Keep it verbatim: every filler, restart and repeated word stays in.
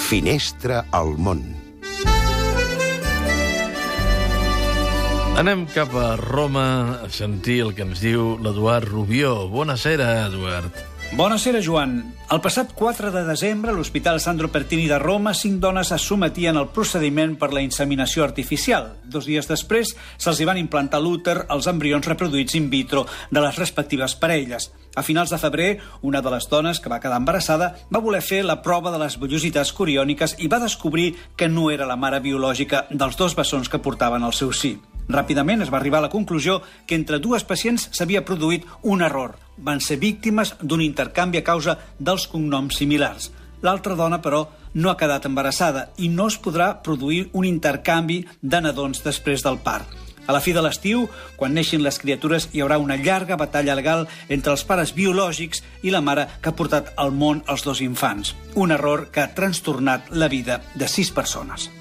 Finestra al món. Anem cap a Roma a sentir el que ens diu l'Eduard Rubió. Buonasera, Eduard. Buonasera, Joan. El passat quatre de desembre, a l'Hospital Sandro Pertini de Roma, cinc dones es sometien al procediment per la inseminació artificial. Dos dies després, se'ls hi van implantar l'úter als embrions reproduïts in vitro de les respectives parelles. A finals de febrer, una de les dones que va quedar embarassada va voler fer la prova de les vellositats coriòniques i va descobrir que no era la mare biològica dels dos bessons que portaven al seu si. Ràpidament es va arribar a la conclusió que entre dues pacients s'havia produït un error. Van ser víctimes d'un intercanvi a causa dels cognoms similars. L'altra dona, però, no ha quedat embarassada i no es podrà produir un intercanvi de nadons després del part. A la fi de l'estiu, quan neixin les criatures, hi haurà una llarga batalla legal entre els pares biològics i la mare que ha portat al món els dos infants. Un error que ha trastornat la vida de sis persones.